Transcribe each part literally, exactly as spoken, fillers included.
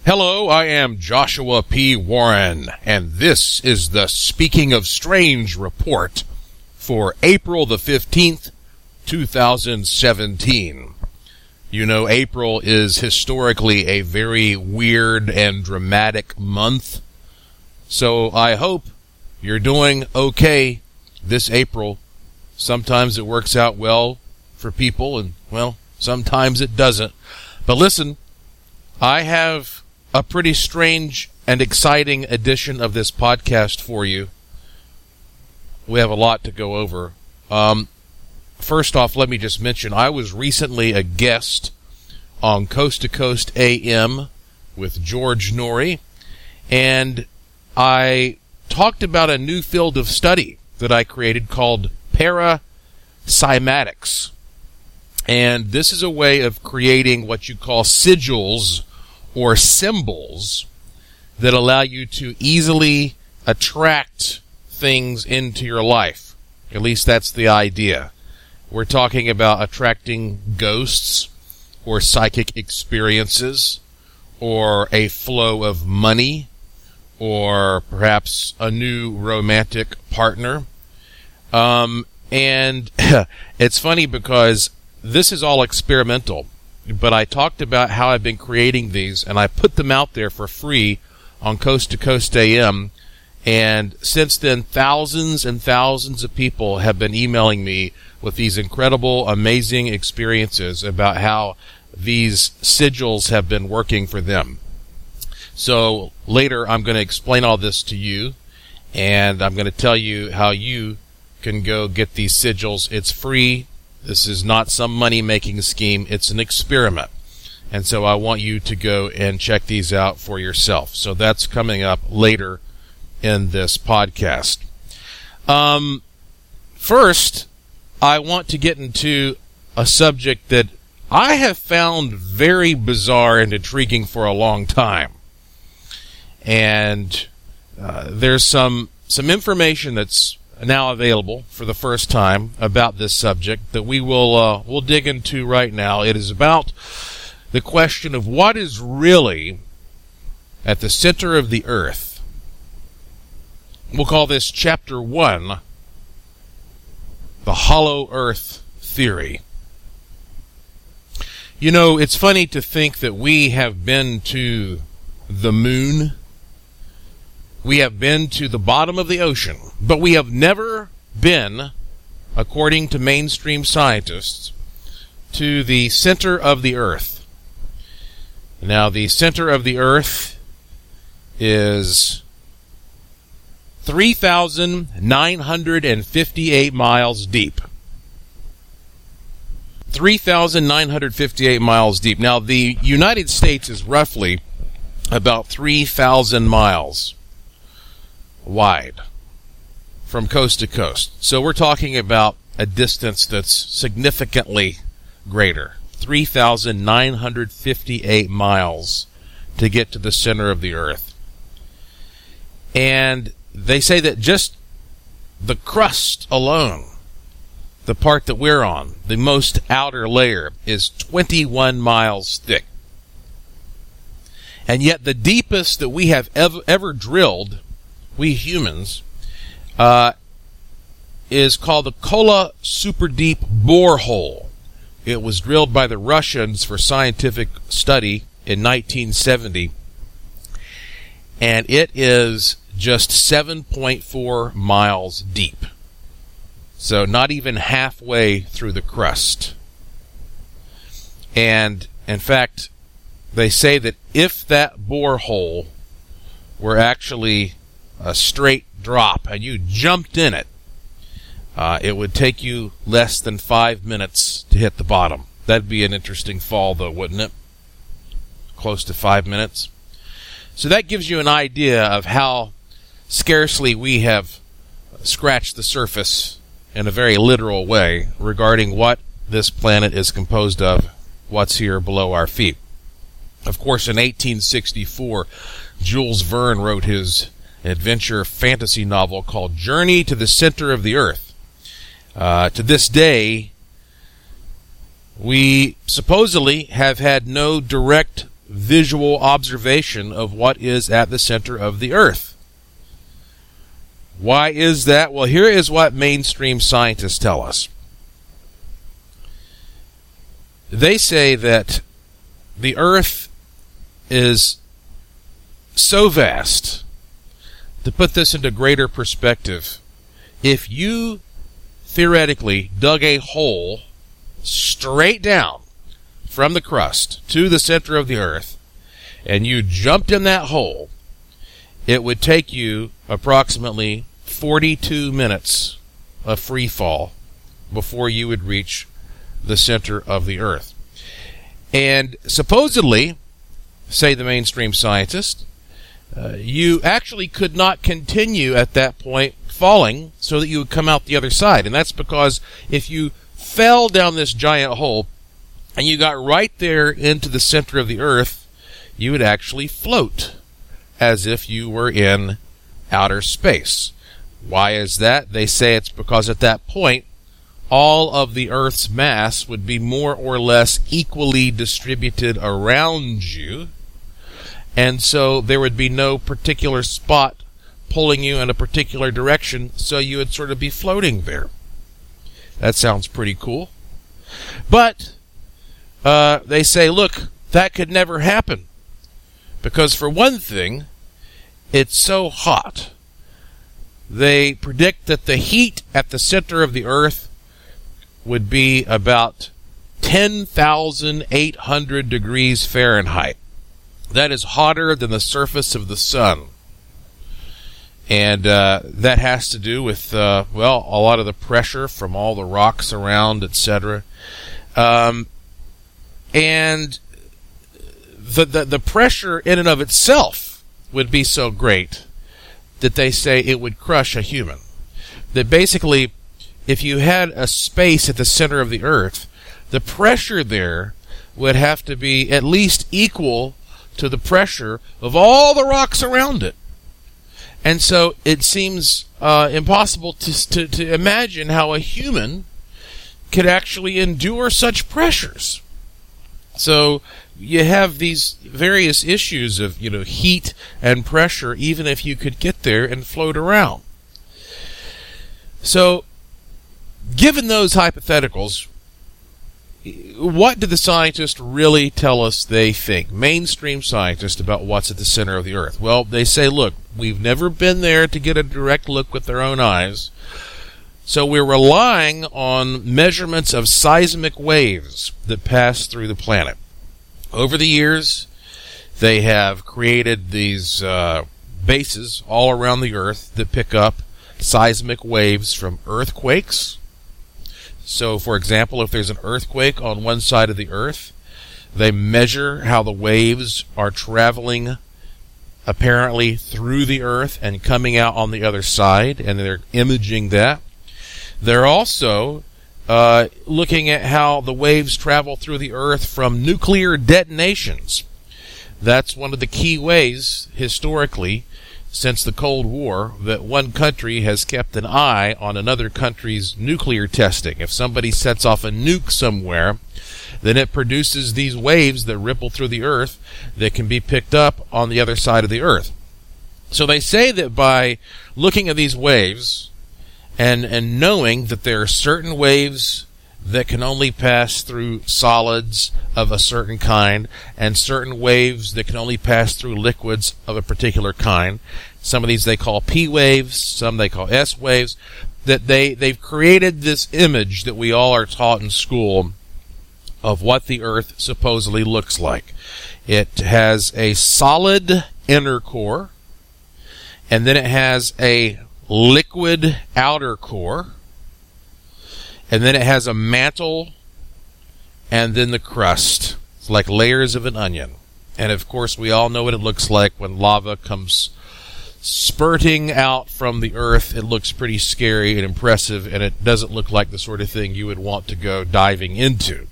Hello, I am Joshua P. Warren, and this is the Speaking of Strange report for April the fifteenth, two thousand seventeen. You know, April is historically a very weird and dramatic month, so I hope you're doing okay this April. Sometimes it works out well for people, and, well, sometimes it doesn't. But listen, I have a pretty strange and exciting edition of this podcast for you. We have a lot to go over. Um, first off, let me just mention, I was recently a guest on Coast to Coast A M with George Noory, and I talked about a new field of study that I created called paracymatics. And this is a way of creating what you call sigils or symbols that allow you to easily attract things into your life. At least that's the idea. We're talking about attracting ghosts or psychic experiences or a flow of money or perhaps a new romantic partner. Um, and it's funny because this is all experimental. But I talked about how I've been creating these, and I put them out there for free on Coast to Coast A M, and since then, thousands and thousands of people have been emailing me with these incredible, amazing experiences about how these sigils have been working for them. So later, I'm going to explain all this to you, and I'm going to tell you how you can go get these sigils. It's free. This is not some money-making scheme. It's an experiment. And so I want you to go and check these out for yourself. So that's coming up later in this podcast. Um, first, I want to get into a subject that I have found very bizarre and intriguing for a long time. And uh, there's some some information that's now available for the first time about this subject that we will uh, we'll dig into right now. It is about the question of what is really at the center of the earth. We'll call this chapter one, the hollow earth theory. You know, it's funny to think that we have been to the moon. We have been to the bottom of the ocean, but we have never been, according to mainstream scientists, to the center of the earth. Now, the center of the earth is three thousand nine hundred fifty-eight miles deep. three thousand nine hundred fifty-eight miles deep. Now, the United States is roughly about three thousand miles wide from coast to coast. So we're talking about a distance that's significantly greater. three thousand nine hundred fifty-eight miles to get to the center of the earth. And they say that just the crust alone, the part that we're on, the most outer layer, is twenty-one miles thick. And yet the deepest that we have ever, ever drilled, we humans, uh, is called the Kola Super Deep Borehole. It was drilled by the Russians for scientific study in nineteen seventy, and it is just seven point four miles deep. So not even halfway through the crust. And, in fact, they say that if that borehole were actually a straight drop and you jumped in it, uh, it would take you less than five minutes to hit the bottom. That'd be an interesting fall, though, wouldn't it? Close to five minutes. So that gives you an idea of how scarcely we have scratched the surface in a very literal way regarding what this planet is composed of, what's here below our feet. Of course, in eighteen sixty-four, Jules Verne wrote his adventure fantasy novel called Journey to the Center of the Earth. Uh, to this day, we supposedly have had no direct visual observation of what is at the center of the Earth. Why is that? Well, here is what mainstream scientists tell us. They say that the Earth is so vast. To put this into greater perspective, if you theoretically dug a hole straight down from the crust to the center of the Earth, and you jumped in that hole, it would take you approximately forty-two minutes of free fall before you would reach the center of the Earth. And supposedly, say the mainstream scientists, uh, you actually could not continue at that point falling so that you would come out the other side. And that's because if you fell down this giant hole and you got right there into the center of the Earth, you would actually float as if you were in outer space. Why is that? They say it's because at that point, all of the Earth's mass would be more or less equally distributed around you, and so there would be no particular spot pulling you in a particular direction, so you would sort of be floating there. That sounds pretty cool. But uh, they say, look, that could never happen, because for one thing, it's so hot. They predict that the heat at the center of the Earth would be about ten thousand eight hundred degrees Fahrenheit. That is hotter than the surface of the sun. And uh, that has to do with, uh, well, a lot of the pressure from all the rocks around, et cetera. Um, and the, the, the pressure in and of itself would be so great that they say it would crush a human. That basically, if you had a space at the center of the Earth, the pressure there would have to be at least equal to the pressure of all the rocks around it. And so it seems uh, impossible to, to, to imagine how a human could actually endure such pressures. So you have these various issues of, you know, heat and pressure, even if you could get there and float around. So, given those hypotheticals, what do the scientists really tell us they think, mainstream scientists, about what's at the center of the Earth? Well, they say, look, we've never been there to get a direct look with our own eyes, so we're relying on measurements of seismic waves that pass through the planet. Over the years, they have created these uh, bases all around the Earth that pick up seismic waves from earthquakes. So, for example, if there's an earthquake on one side of the Earth, they measure how the waves are traveling apparently through the Earth and coming out on the other side, and they're imaging that. They're also uh, looking at how the waves travel through the Earth from nuclear detonations. That's one of the key ways, historically, since the Cold War, that one country has kept an eye on another country's nuclear testing. If somebody sets off a nuke somewhere, then it produces these waves that ripple through the Earth that can be picked up on the other side of the Earth. So they say that by looking at these waves and, and knowing that there are certain waves that can only pass through solids of a certain kind, and certain waves that can only pass through liquids of a particular kind. Some of these they call P waves, some they call S waves. That they, they've created this image that we all are taught in school of what the Earth supposedly looks like. It has a solid inner core, and then it has a liquid outer core, and then it has a mantle, and then the crust. It's like layers of an onion. And of course, we all know what it looks like when lava comes spurting out from the Earth. It looks pretty scary and impressive, and it doesn't look like the sort of thing you would want to go diving into.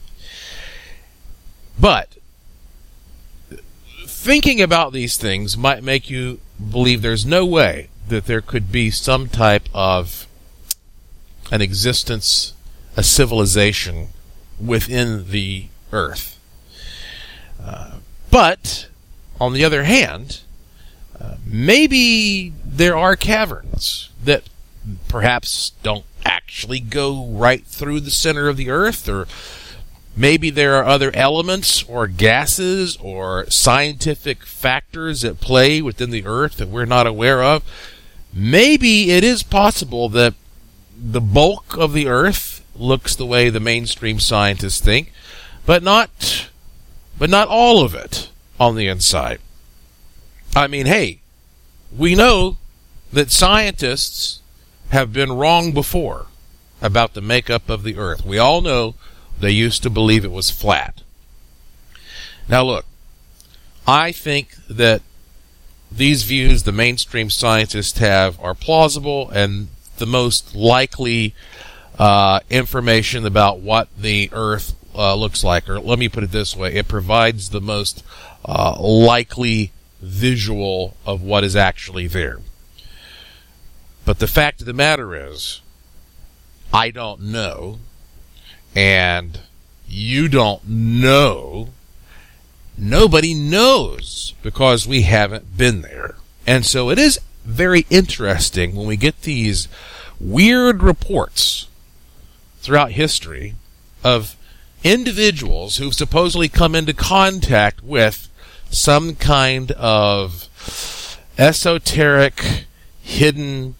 But thinking about these things might make you believe there's no way that there could be some type of an existence, a civilization within the Earth. Uh, But, on the other hand, uh, maybe there are caverns that perhaps don't actually go right through the center of the Earth, or maybe there are other elements or gases or scientific factors at play within the Earth that we're not aware of. Maybe it is possible that the bulk of the Earth looks the way the mainstream scientists think, but not, but not all of it on the inside. I mean, hey, we know that scientists have been wrong before about the makeup of the Earth. We all know they used to believe it was flat. Now look, I think that these views the mainstream scientists have are plausible and the most likely uh, information about what the Earth uh, looks like. Or let me put it this way, it provides the most uh, likely visual of what is actually there. But the fact of the matter is, I don't know, and you don't know. Nobody knows because we haven't been there. And so it is very interesting when we get these weird reports throughout history of individuals who've supposedly come into contact with some kind of esoteric, hidden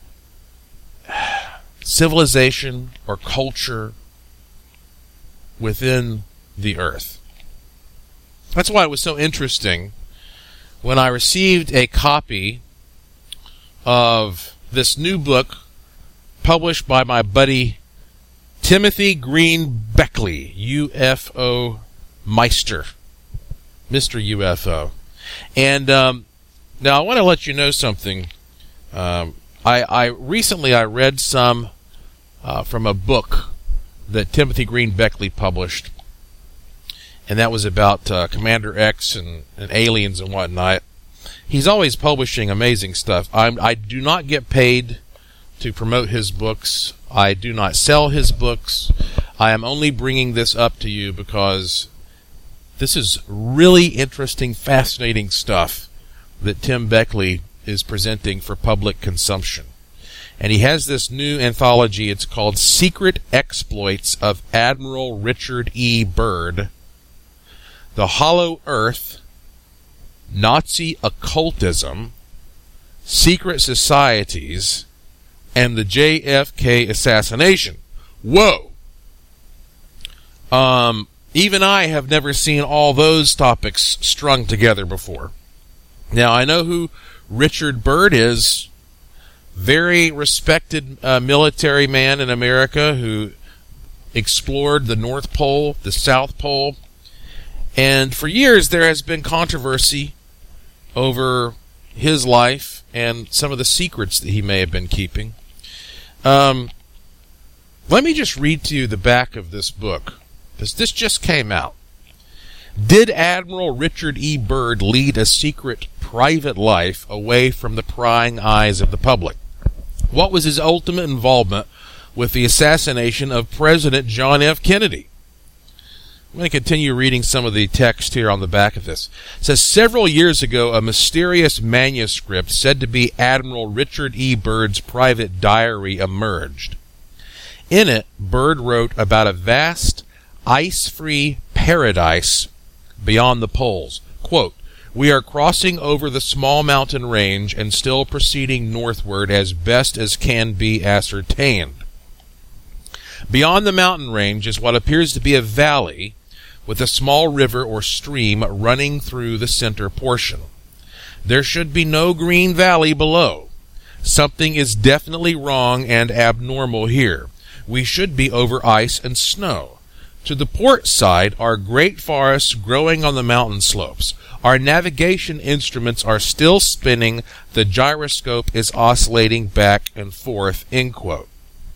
civilization or culture within the Earth. That's why it was so interesting when I received a copy of this new book published by my buddy Timothy Green Beckley, U F O Meister, Mister U F O. And um, now I want to let you know something. Um, I, I recently I read some uh, from a book that Timothy Green Beckley published, and that was about uh, Commander X and, and aliens and whatnot. He's always publishing amazing stuff. I'm, I do not get paid to promote his books. I do not sell his books. I am only bringing this up to you because this is really interesting, fascinating stuff that Tim Beckley is presenting for public consumption. And he has this new anthology. It's called Secret Exploits of Admiral Richard E. Byrd, The Hollow Earth, Nazi Occultism, Secret Societies, and the J F K Assassination. Whoa! Um, even I have never seen all those topics strung together before. Now, I know who Richard Byrd is. Very respected uh, military man in America who explored the North Pole, the South Pole. And for years there has been controversy over his life and some of the secrets that he may have been keeping. Um, let me just read to you the back of this book, because this just came out. Did Admiral Richard E. Byrd lead a secret private life away from the prying eyes of the public? What was his ultimate involvement with the assassination of President John F. Kennedy? I'm going to continue reading some of the text here on the back of this. It says, several years ago, a mysterious manuscript said to be Admiral Richard E. Byrd's private diary emerged. In it, Byrd wrote about a vast, ice-free paradise beyond the poles. Quote, we are crossing over the small mountain range and still proceeding northward as best as can be ascertained. Beyond the mountain range is what appears to be a valley with a small river or stream running through the center portion. There should be no green valley below. Something is definitely wrong and abnormal here. We should be over ice and snow. To the port side are great forests growing on the mountain slopes. Our navigation instruments are still spinning. The gyroscope is oscillating back and forth. End quote.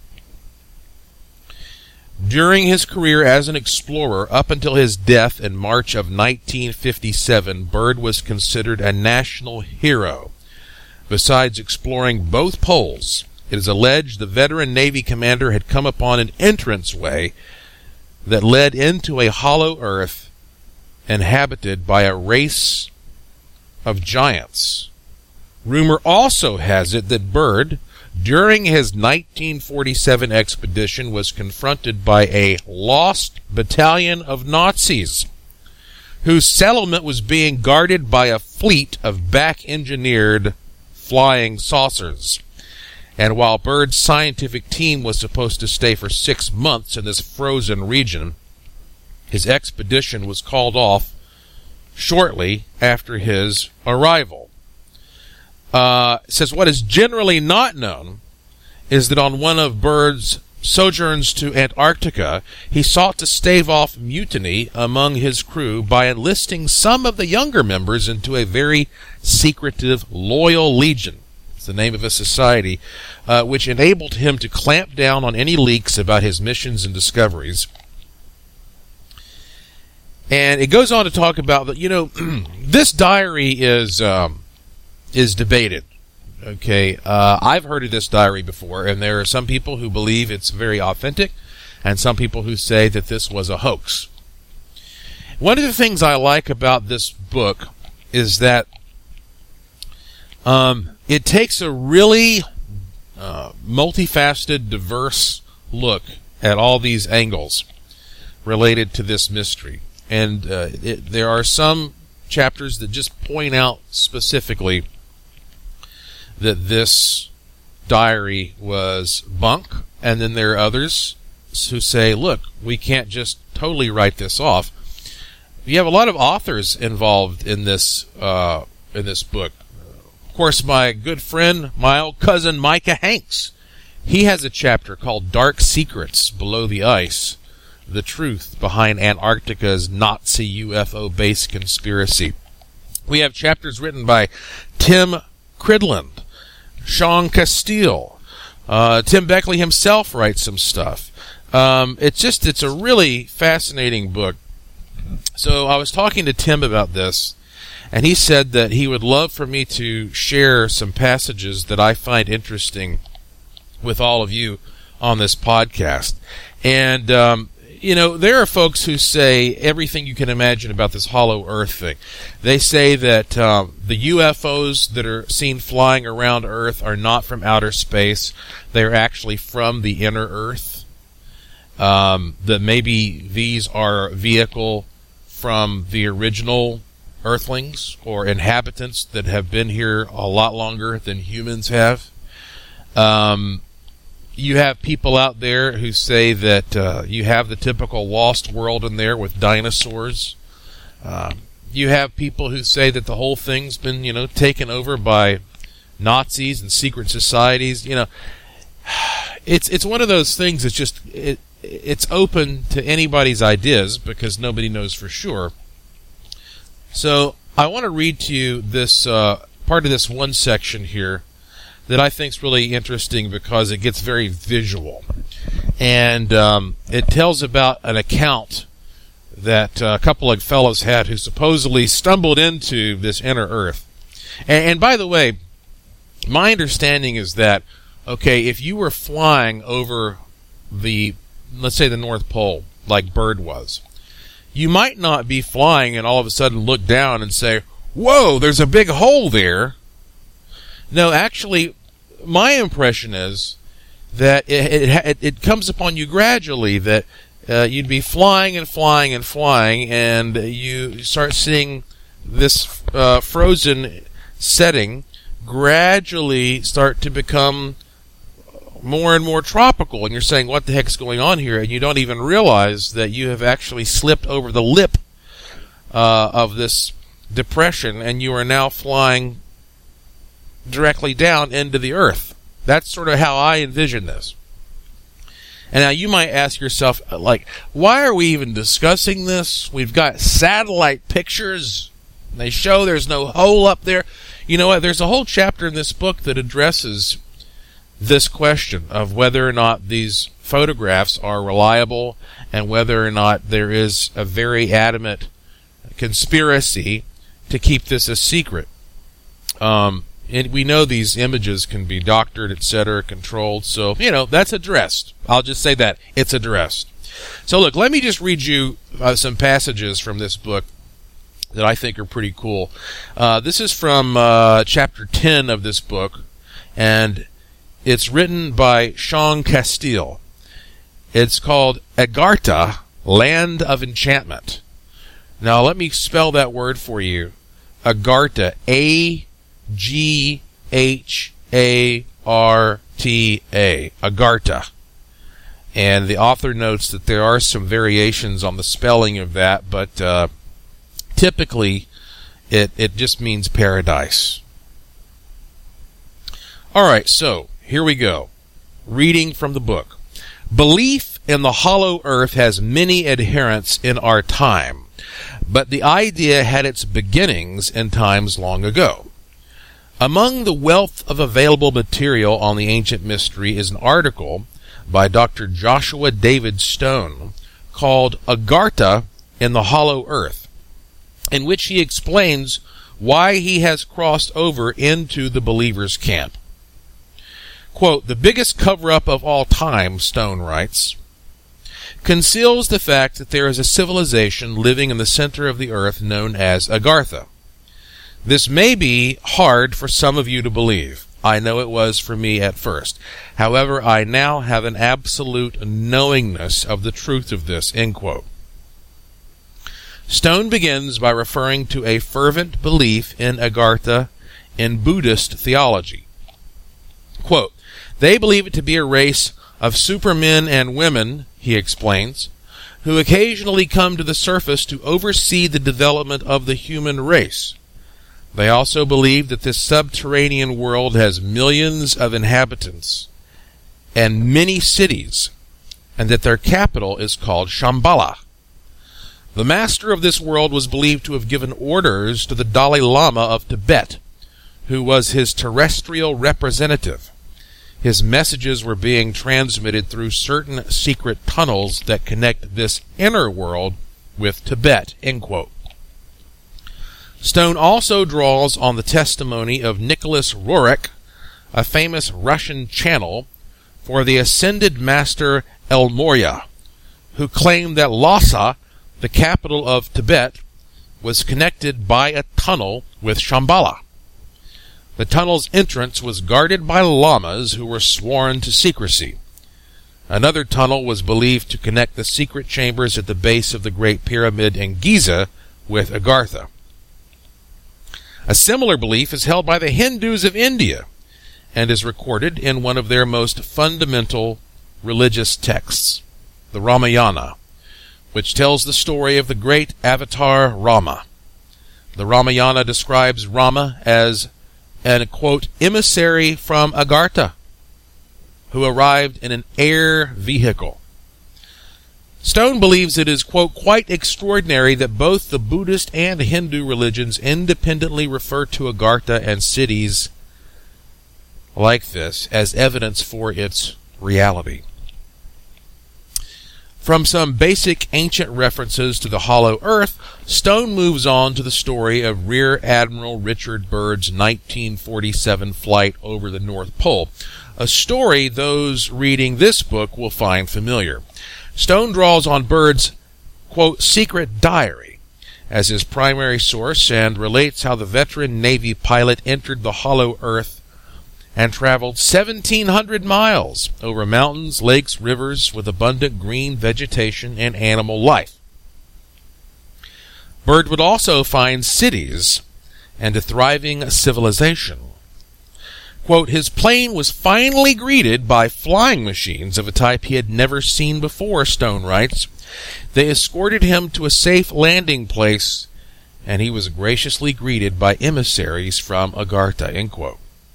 During his career as an explorer, up until his death in March of nineteen fifty-seven, Byrd was considered a national hero. Besides exploring both poles, it is alleged the veteran Navy commander had come upon an entranceway that led into a hollow earth inhabited by a race of giants. Rumor also has it that Byrd, during his nineteen forty-seven expedition, was confronted by a lost battalion of Nazis whose settlement was being guarded by a fleet of back-engineered flying saucers. And while Byrd's scientific team was supposed to stay for six months in this frozen region, his expedition was called off shortly after his arrival. Uh, it says what is generally not known is that on one of Byrd's sojourns to Antarctica, he sought to stave off mutiny among his crew by enlisting some of the younger members into a very secretive Loyal Legion. It's the name of a society, uh, which enabled him to clamp down on any leaks about his missions and discoveries. And it goes on to talk about that, you know, this diary is um, is debated. Okay, uh, I've heard of this diary before, and there are some people who believe it's very authentic, and some people who say that this was a hoax. One of the things I like about this book is that um, it takes a really uh, multifaceted, diverse look at all these angles related to this mystery. And uh, it, there are some chapters that just point out specifically that this diary was bunk, and then there are others who say, look, we can't just totally write this off. You have a lot of authors involved in this uh, in this book. Of course, my good friend, my old cousin Micah Hanks, he has a chapter called Dark Secrets Below the Ice, the truth behind Antarctica's Nazi U F O base conspiracy. We have chapters written by Tim Cridland, Sean Castile, uh, Tim Beckley himself writes some stuff. Um, it's just, it's a really fascinating book. So I was talking to Tim about this, and he said that he would love for me to share some passages that I find interesting with all of you on this podcast. And, um, you know, there are folks who say everything you can imagine about this hollow earth thing. They say that um, the U F Os that are seen flying around Earth are not from outer space. They're actually from the inner Earth. Um, that maybe these are a vehicle from the original Earthlings or inhabitants that have been here a lot longer than humans have. Um... You have people out there who say that uh, you have the typical lost world in there with dinosaurs. Uh, you have people who say that the whole thing's been, you know, taken over by Nazis and secret societies. You know, it's it's one of those things that's just it, it's open to anybody's ideas because nobody knows for sure. So I want to read to you this uh, part of this one section here that I think is really interesting because it gets very visual. And um, it tells about an account that uh, a couple of fellows had who supposedly stumbled into this inner Earth. And, and by the way, my understanding is that, okay, if you were flying over the, let's say the North Pole, like Byrd was, you might not be flying and all of a sudden look down and say, whoa, there's a big hole there. No, actually, my impression is that it, it, it comes upon you gradually, that uh, you'd be flying and flying and flying, and you start seeing this uh, frozen setting gradually start to become more and more tropical, and you're saying, what the heck's going on here? And you don't even realize that you have actually slipped over the lip uh, of this depression, and you are now flying directly down into the earth. That's sort of how I envision this. And now you might ask yourself, like, why are we even discussing this? We've got satellite pictures. They show there's no hole up there. You know what? There's a whole chapter in this book that addresses this question of whether or not these photographs are reliable and whether or not there is a very adamant conspiracy to keep this a secret. Um, and we know these images can be doctored, et cetera, controlled. So, you know, that's addressed. I'll just say that. It's addressed. So, look, let me just read you uh, some passages from this book that I think are pretty cool. Uh, this is from uh, chapter ten of this book, and it's written by Sean Castile. It's called Agartha, Land of Enchantment. Now let me spell that word for you. Agartha, A G H A R T A, Agartha. And the author notes that there are some variations on the spelling of that, but uh, typically it, it just means paradise. All right, so here we go. Reading from the book. Belief in the hollow earth has many adherents in our time, but the idea had its beginnings in times long ago. Among the wealth of available material on the ancient mystery is an article by Doctor Joshua David Stone called Agartha in the Hollow Earth, in which he explains why he has crossed over into the believer's camp. Quote, "The biggest cover-up of all time," Stone writes, "conceals the fact that there is a civilization living in the center of the earth known as Agartha. This may be hard for some of you to believe. I know it was for me at first. However, I now have an absolute knowingness of the truth of this," end quote. Stone begins by referring to a fervent belief in Agartha in Buddhist theology. Quote, "They believe it to be a race of supermen and women," he explains, "who occasionally come to the surface to oversee the development of the human race. They also believe that this subterranean world has millions of inhabitants and many cities, and that their capital is called Shambhala. The master of this world was believed to have given orders to the Dalai Lama of Tibet, who was his terrestrial representative. His messages were being transmitted through certain secret tunnels that connect this inner world with Tibet," end quote. Stone also draws on the testimony of Nicholas Roerich, a famous Russian channel for the ascended master El Morya, who claimed that Lhasa, the capital of Tibet, was connected by a tunnel with Shambhala. The tunnel's entrance was guarded by lamas who were sworn to secrecy. Another tunnel was believed to connect the secret chambers at the base of the Great Pyramid in Giza with Agartha. A similar belief is held by the Hindus of India and is recorded in one of their most fundamental religious texts, the Ramayana, which tells the story of the great avatar Rama. The Ramayana describes Rama as an, quote, emissary from Agartha, who arrived in an air vehicle. Stone believes it is, quote, quite extraordinary that both the Buddhist and Hindu religions independently refer to Agartha and cities like this as evidence for its reality. From some basic ancient references to the hollow earth, Stone moves on to the story of Rear Admiral Richard Byrd's nineteen forty-seven flight over the North Pole, a story those reading this book will find familiar. Stone draws on Byrd's, quote, secret diary as his primary source and relates how the veteran Navy pilot entered the hollow earth and traveled seventeen hundred miles over mountains, lakes, rivers with abundant green vegetation and animal life. Byrd would also find cities and a thriving civilization. Quote, his plane was finally greeted by flying machines of a type he had never seen before, Stone writes. They escorted him to a safe landing place, and he was graciously greeted by emissaries from Agartha, end quote.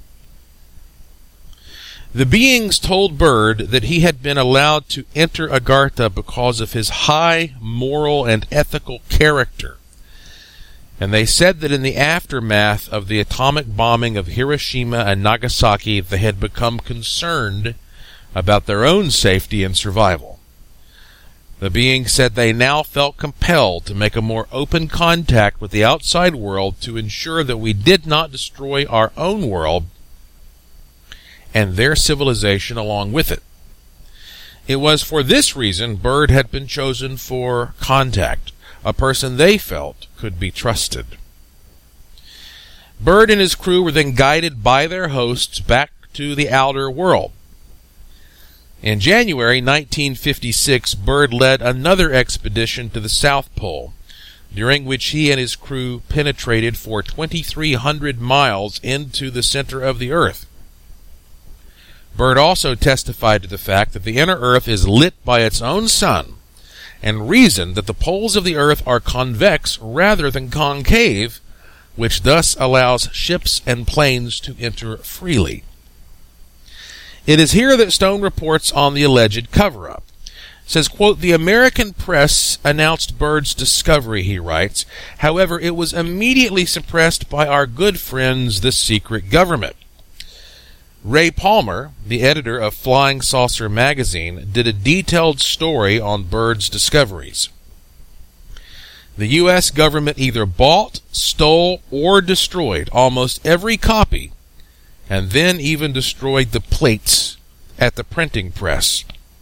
The beings told Byrd that he had been allowed to enter Agartha because of his high moral and ethical character. And they said that in the aftermath of the atomic bombing of Hiroshima and Nagasaki, they had become concerned about their own safety and survival. The beings said they now felt compelled to make a more open contact with the outside world to ensure that we did not destroy our own world and their civilization along with it. It was for this reason Byrd had been chosen for contact, a person they felt could be trusted. Byrd and his crew were then guided by their hosts back to the outer world. In January nineteen fifty-six, Byrd led another expedition to the South Pole, during which he and his crew penetrated for twenty-three hundred miles into the center of the Earth. Byrd also testified to the fact that the inner Earth is lit by its own sun, and reasoned that the poles of the Earth are convex rather than concave, which thus allows ships and planes to enter freely. It is here that Stone reports on the alleged cover-up. It says, quote, "The American press announced Byrd's discovery," he writes. "However, it was immediately suppressed by our good friends, the secret government." Ray Palmer, the editor of Flying Saucer magazine, did a detailed story on Byrd's discoveries. The U S government either bought, stole, or destroyed almost every copy, and then even destroyed the plates at the printing press.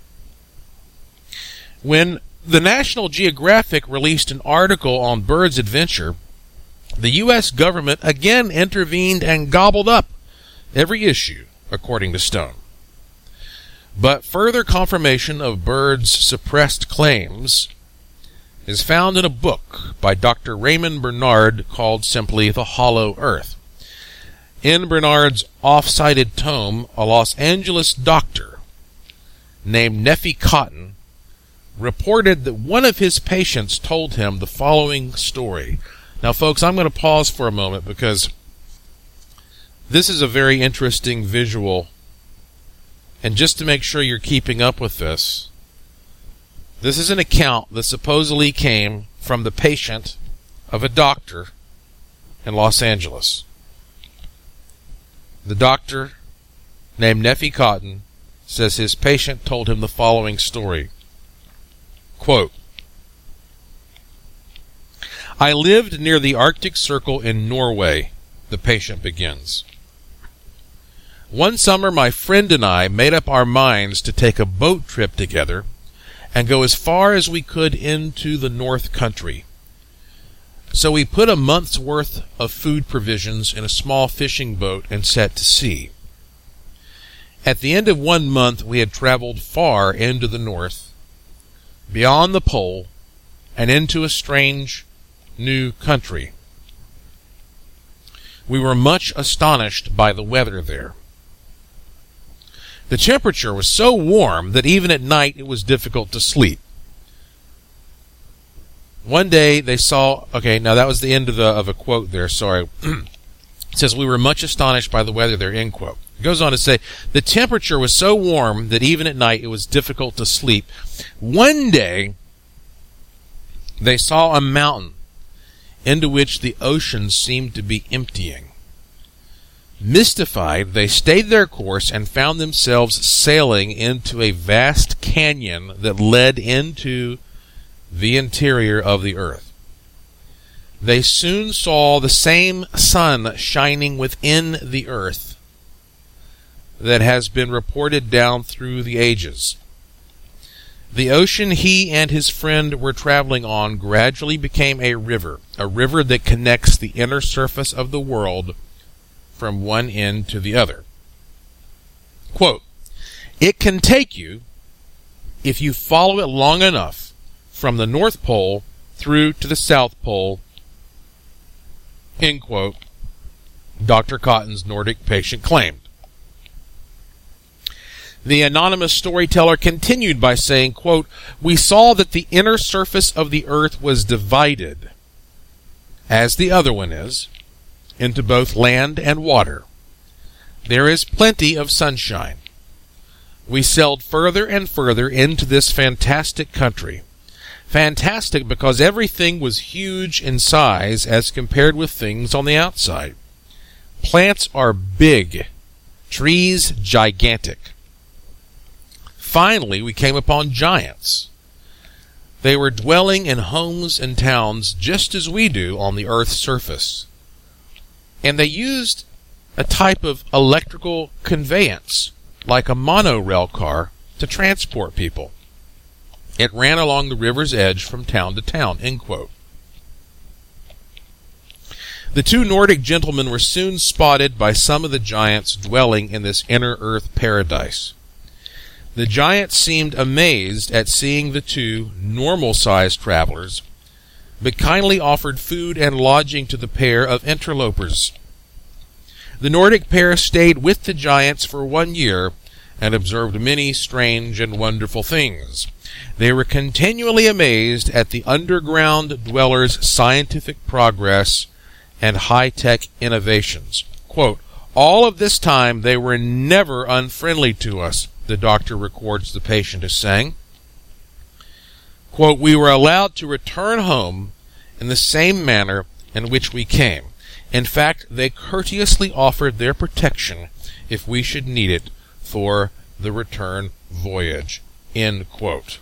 When the National Geographic released an article on Byrd's adventure, the U S government again intervened and gobbled up every issue, according to Stone. But further confirmation of Byrd's suppressed claims is found in a book by Doctor Raymond Bernard called simply The Hollow Earth. In Bernard's off-cited tome, a Los Angeles doctor named Nephi Cotton reported that one of his patients told him the following story. Now, folks, I'm going to pause for a moment because this is a very interesting visual, and just to make sure you're keeping up with this, this is an account that supposedly came from the patient of a doctor in Los Angeles. The doctor, named Nephi Cotton, says his patient told him the following story. Quote, "I lived near the Arctic Circle in Norway," the patient begins. "One summer my friend and I made up our minds to take a boat trip together and go as far as we could into the North Country. So we put a month's worth of food provisions in a small fishing boat and set to sea. At the end of one month we had traveled far into the north, beyond the pole, and into a strange new country. We were much astonished by the weather there. The temperature was so warm that even at night it was difficult to sleep. One day they saw," okay, now that was the end of, the, of a quote there, sorry. It says, "We were much astonished by the weather there," end quote. It goes on to say, "The temperature was so warm that even at night it was difficult to sleep. One day they saw a mountain into which the ocean seemed to be emptying. Mystified, they stayed their course and found themselves sailing into a vast canyon that led into the interior of the earth. They soon saw the same sun shining within the earth that has been reported down through the ages. The ocean he and his friend were traveling on gradually became a river, a river that connects the inner surface of the world from one end to the other. Quote, "It can take you, if you follow it long enough, from the North Pole through to the South Pole," end quote, Doctor Cotton's Nordic patient claimed. The anonymous storyteller continued by saying, quote, "We saw that the inner surface of the earth was divided, as the other one is, into both land and water. There is plenty of sunshine. We sailed further and further into this fantastic country. Fantastic because everything was huge in size as compared with things on the outside. Plants are big, trees gigantic. Finally, we came upon giants. They were dwelling in homes and towns just as we do on the earth's surface. And they used a type of electrical conveyance, like a monorail car, to transport people. It ran along the river's edge from town to town," end quote. The two Nordic gentlemen were soon spotted by some of the giants dwelling in this inner earth paradise. The giants seemed amazed at seeing the two normal-sized travelers, but kindly offered food and lodging to the pair of interlopers. The Nordic pair stayed with the giants for one year and observed many strange and wonderful things. They were continually amazed at the underground dwellers' scientific progress and high-tech innovations. Quote, all of this time they were never unfriendly to us, the doctor records the patient as saying. Quote, we were allowed to return home in the same manner in which we came. In fact, they courteously offered their protection if we should need it for the return voyage. End quote.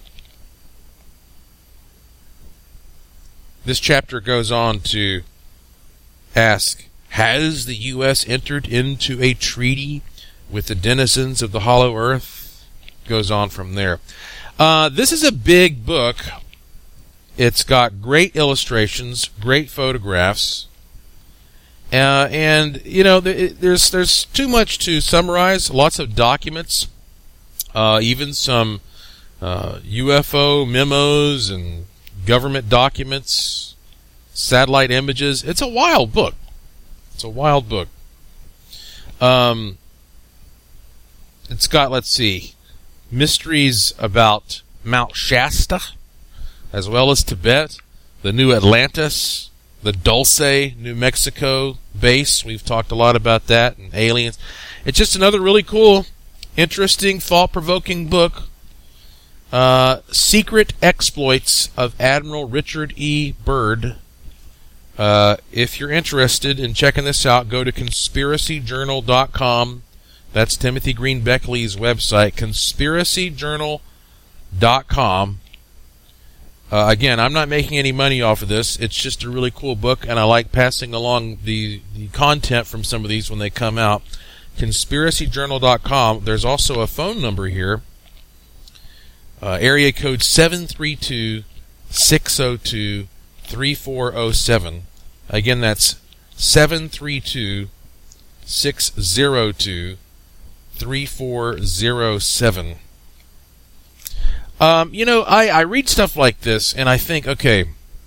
This chapter goes on to ask, has the U S entered into a treaty with the denizens of the hollow earth? Goes on from there. Uh, this is a big book. It's got great illustrations, great photographs, uh, and you know th- there's there's too much to summarize. Lots of documents, uh, even some uh, U F O memos and government documents, satellite images. It's a wild book. It's a wild book. Um, it's got, let's see, mysteries about Mount Shasta, as well as Tibet, the New Atlantis, the Dulce, New Mexico base. We've talked a lot about that, and aliens. It's just another really cool, interesting, thought-provoking book. Uh, Secret Exploits of Admiral Richard E. Byrd. Uh, if you're interested in checking this out, go to conspiracy journal dot com. That's Timothy Green Beckley's website, conspiracy journal dot com. Uh, again, I'm not making any money off of this. It's just a really cool book, and I like passing along the, the content from some of these when they come out. conspiracy journal dot com. There's also a phone number here, uh, area code seven three two, six oh two, three four oh seven. Again, that's seven three two, six oh two, three four oh seven. Um, you know, I, I read stuff like this and I think, okay,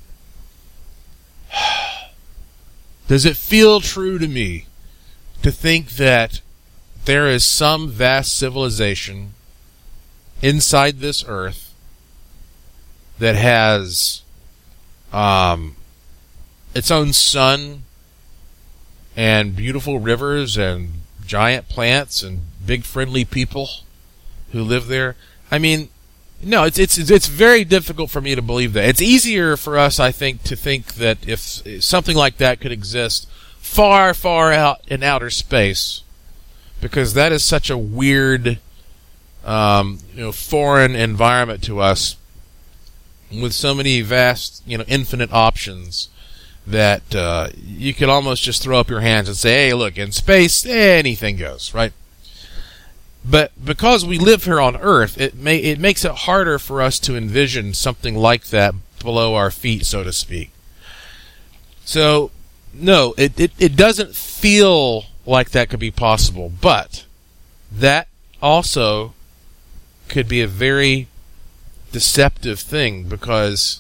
does it feel true to me to think that there is some vast civilization inside this earth that has um, its own sun and beautiful rivers and giant plants and big friendly people who live there? I mean, no, it's it's it's very difficult for me to believe that. It's easier for us, I think, to think that if something like that could exist far, far out in outer space, because that is such a weird, um, you know, foreign environment to us, with so many vast, you know, infinite options, that uh, you could almost just throw up your hands and say, hey, look, in space, anything goes, right? But because we live here on Earth, it may it makes it harder for us to envision something like that below our feet, so to speak. So, no, it, it, it doesn't feel like that could be possible, but that also could be a very deceptive thing, because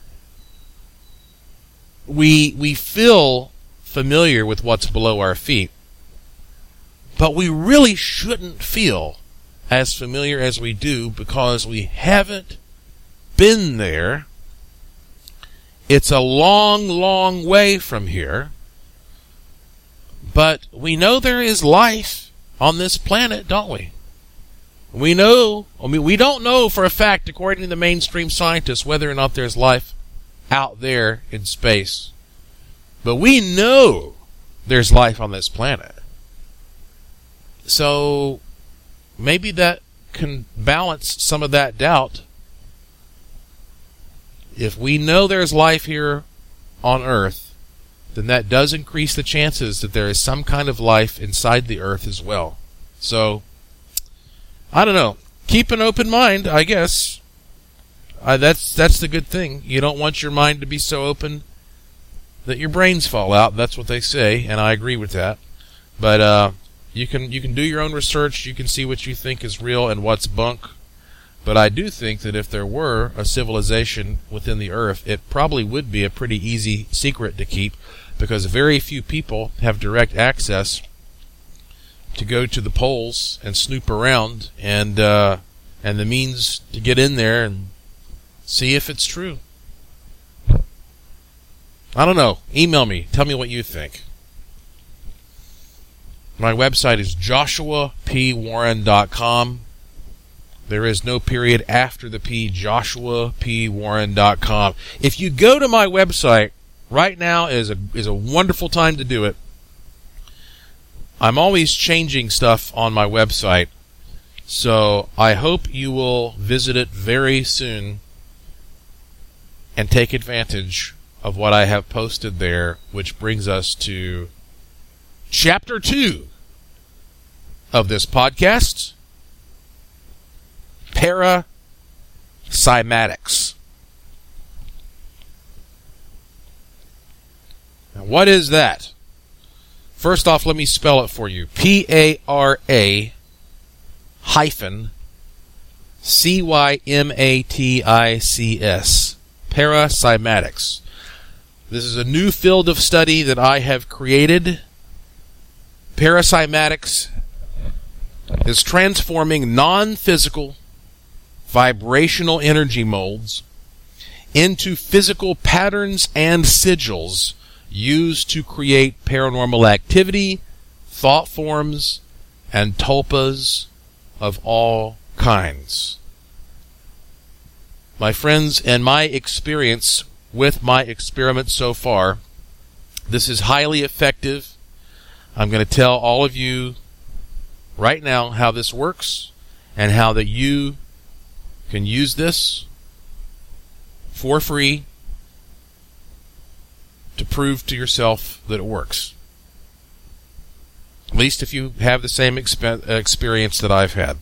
we we feel familiar with what's below our feet, but we really shouldn't feel as familiar as we do, because we haven't been there. It's a long, long way from here, but we know there is life on this planet, don't we? We know, I mean, we don't know for a fact, according to the mainstream scientists, whether or not there's life out there in space. But we know there's life on this planet. So maybe that can balance some of that doubt. If we know there's life here on Earth, then that does increase the chances that there is some kind of life inside the Earth as well. So, I don't know. Keep an open mind, I guess. Uh, that's that's the good thing. You don't want your mind to be so open that your brains fall out. That's what they say, and I agree with that. But uh, you can you can do your own research. You can see what you think is real and what's bunk. But I do think that if there were a civilization within the Earth, it probably would be a pretty easy secret to keep, because very few people have direct access to go to the poles and snoop around, and uh, and the means to get in there and see if it's true. I don't know. Email me. Tell me what you think. My website is joshua p warren dot com. There is no period after the P, joshua p warren dot com. If you go to my website, right now is a is a wonderful time to do it. I'm always changing stuff on my website, so I hope you will visit it very soon and take advantage of what I have posted there, which brings us to Chapter two of this podcast, Paracymatics. Now, what is that? First off, let me spell it for you. P A R A hyphen C Y M A T I C S. Paracymatics. This is a new field of study that I have created. Paracymatics is transforming non-physical vibrational energy molds into physical patterns and sigils used to create paranormal activity, thought forms, and tulpas of all kinds. My friends, in my experience with my experiments so far, this is highly effective. I'm going to tell all of you right now how this works and how that you can use this for free to prove to yourself that it works. At least if you have the same exp- experience that I've had.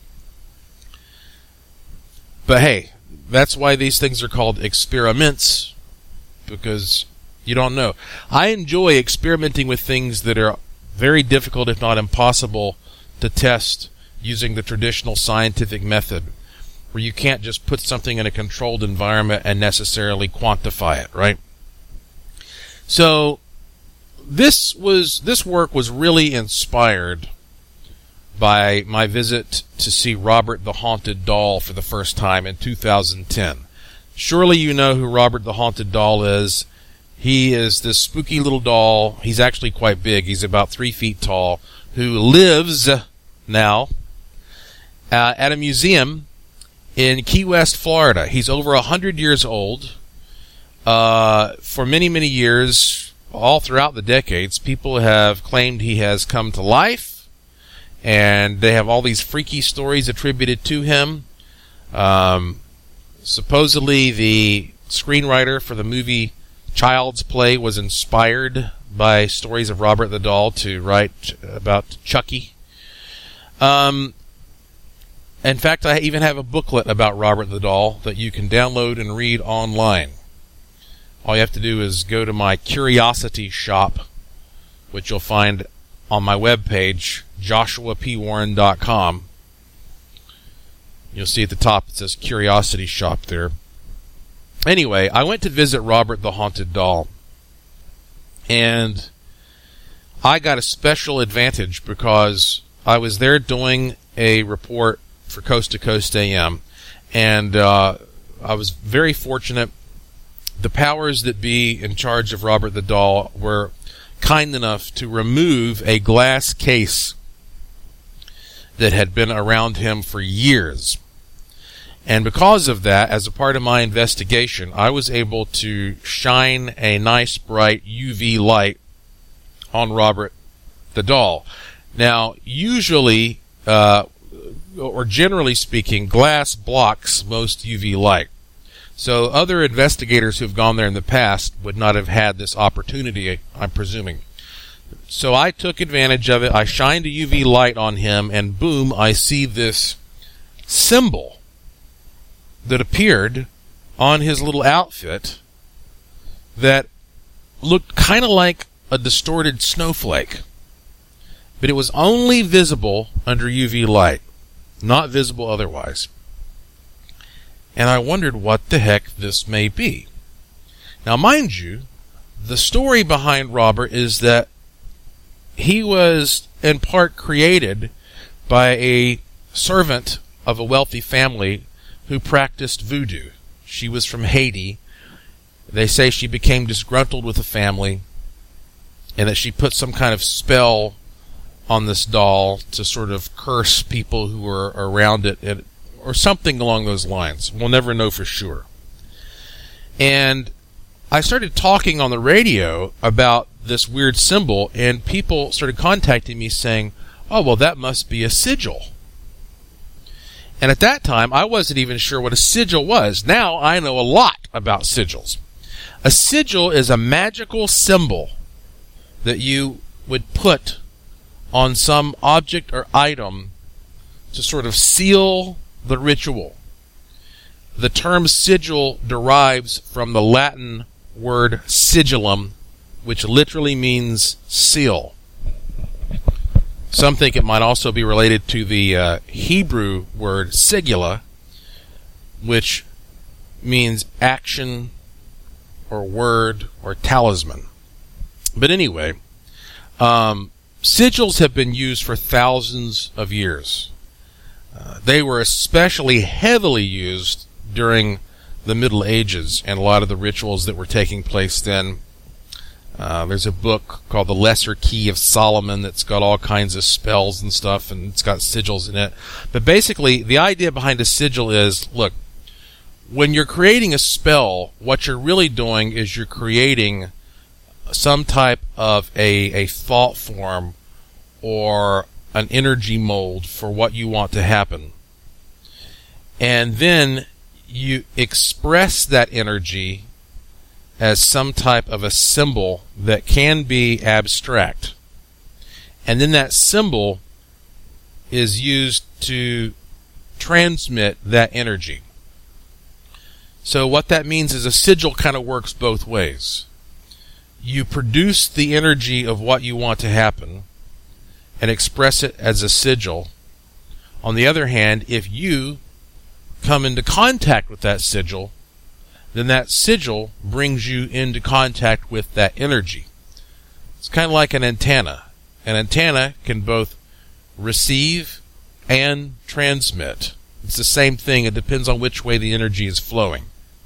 But hey, that's why these things are called experiments, because you don't know. I enjoy experimenting with things that are very difficult, if not impossible, to test using the traditional scientific method, where you can't just put something in a controlled environment and necessarily quantify it, right? So this was this work was really inspired by my visit to see Robert the Haunted Doll for the first time in two thousand ten. Surely you know who Robert the Haunted Doll is. He is this spooky little doll. He's actually quite big. He's about three feet tall, who lives now uh, at a museum in Key West, Florida. He's over a hundred years old. Uh, for many, many years, all throughout the decades, people have claimed he has come to life, and they have all these freaky stories attributed to him. Um, supposedly, the screenwriter for the movie Child's Play was inspired by stories of Robert the Doll to write about Chucky. Um, in fact, I even have a booklet about Robert the Doll that you can download and read online. All you have to do is go to my Curiosity Shop, which you'll find on my webpage, joshua p warren dot com. You'll see at the top it says Curiosity Shop there. Anyway, I went to visit Robert the Haunted Doll, and I got a special advantage because I was there doing a report for Coast to Coast A M, and uh, I was very fortunate. The powers that be in charge of Robert the Doll were kind enough to remove a glass case that had been around him for years. And because of that, as a part of my investigation, I was able to shine a nice bright U V light on Robert the Doll. Now, usually, uh, or generally speaking, glass blocks most U V light. So other investigators who've gone there in the past would not have had this opportunity, I'm presuming. So I took advantage of it. I shined a U V light on him, and boom, I see this symbol that appeared on his little outfit that looked kind of like a distorted snowflake, but it was only visible under U V light, not visible otherwise. And I wondered what the heck this may be. Now, mind you, the story behind Robert is that he was in part created by a servant of a wealthy family who practiced voodoo. She was from Haiti. They say she became disgruntled with the family and that she put some kind of spell on this doll to sort of curse people who were around it, or something along those lines. We'll never know for sure. And I started talking on the radio about this weird symbol, and people started contacting me saying, oh, well, that must be a sigil. And at that time, I wasn't even sure what a sigil was. Now I know a lot about sigils. A sigil is a magical symbol that you would put on some object or item to sort of seal the ritual. The term sigil derives from the Latin word sigillum, which literally means seal. Some think it might also be related to the uh, Hebrew word sigila, which means action or word or talisman. But anyway, um, sigils have been used for thousands of years. Uh, they were especially heavily used during the Middle Ages and a lot of the rituals that were taking place then. Uh, there's a book called The Lesser Key of Solomon that's got all kinds of spells and stuff, and it's got sigils in it. But basically, the idea behind a sigil is, look, when you're creating a spell, what you're really doing is you're creating some type of a, a thought form or an energy mold for what you want to happen. And then you express that energy as some type of a symbol that can be abstract. And then that symbol is used to transmit that energy. So what that means is a sigil kind of works both ways. You produce the energy of what you want to happen and express it as a sigil. On the other hand, if you come into contact with that sigil, then that sigil brings you into contact with that energy. It's kind of like an antenna. An antenna can both receive and transmit. It's the same thing. It depends on which way the energy is flowing.